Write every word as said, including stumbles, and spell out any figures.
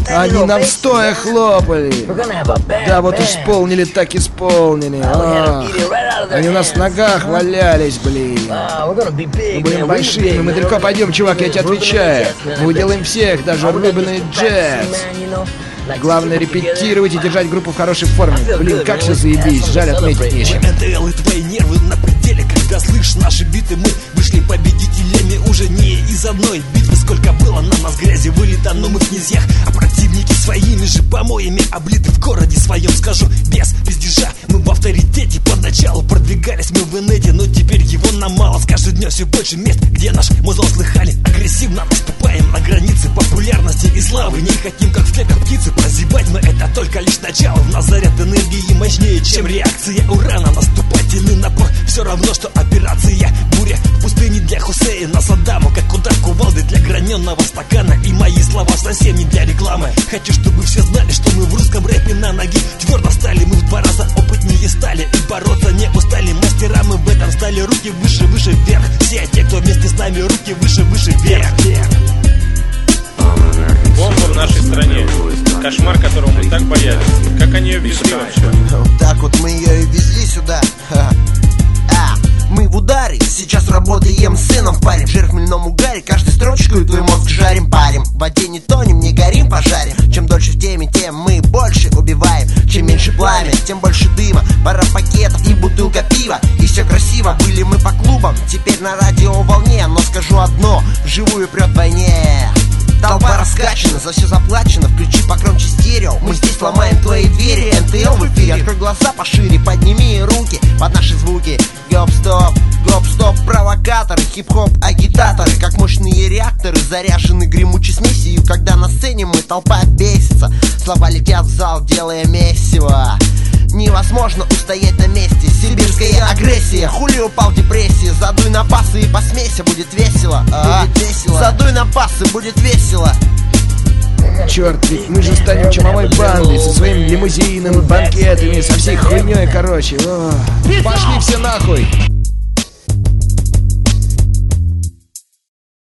Они нам стоя хлопали. Да вот исполнили, так исполнили. А, они у нас в ногах валялись, блин. Мы будем большими, мы далеко пойдем, чувак, я тебе отвечаю. Мы уделаем всех, даже Рубин и Джетс. Главное репетировать и держать группу в хорошей форме. Блин, как все заебись, жаль, отметить нечем. эн тэ эл и твои нервы на пределе, когда слышишь наши биты, мы вышли победителями уже не из одной битвы. Сколько было на нас грязи вылито, но мы в князьях, а противники своими же помоями облиты в городе своем. Скажу без пиздежа, мы в авторитете. Поначалу продвигались мы в инете, но теперь его нам мало. С каждым днем все больше мест, где наш музон слыхали. Агрессивно наступаем на границы популярности и славы. Не хотим, как в клетках птицы, прозябать, но это только лишь начало. В нас заряд энергии мощнее, чем реакция урана. Наступательный напор, все равно, что операция буря в пустыне для Хусейна Саддама, как удар кувалды для граненного стакана. И мои слова совсем не для рекламы. Хочу, чтобы все знали, что мы в русском рэпе на ноги твердо стали. Мы в два раза опытнее стали и бороться не устали. Мастера мы в этом стали. Руки выше, выше, вверх. Все те, кто вместе с нами, руки выше, выше, вверх. Бомба в нашей стране. Кошмар, которого мы так боялись. Как они ее везли вообще? Вот так вот мы ее и везли сюда. А, мы в ударе, сейчас работаем с сыном в паре. Жир в хмельном угаре, каждой строчку и твой мозг жарим, парим. В воде не тонем, не горим, пожарим. Чем дольше в теме, тем мы больше убиваем. Чем меньше пламя, тем больше дыма. Пара пакетов и бутылка пива. И все красиво, были мы по клубам, теперь на радиоволне. Но скажу одно, вживую прет войне. Толпа раскачана, за все заплачено. Включи покромче стерео, мы здесь ломаем твои двери. эн тэ эл в эфире, открой глаза пошире, подними руки под наши звуки. Гоп-стоп, гоп-стоп, провокаторы, хип-хоп, агитаторы, как мощные реакторы, заряжены гремучей смесью. Когда на сцене мы, толпа бесится, слова летят в зал, делая месиво. Невозможно устоять на месте. Сибирская агрессия, хули упал в депрессии. Задуй на пасы и посмейся, будет весело, а? Будет весело. Задуй на пасы, будет весело. Черт, ведь мы же станем чумовой бандой со своим лимузином, банкетами, со всей хуйней, короче. О, пошли все нахуй.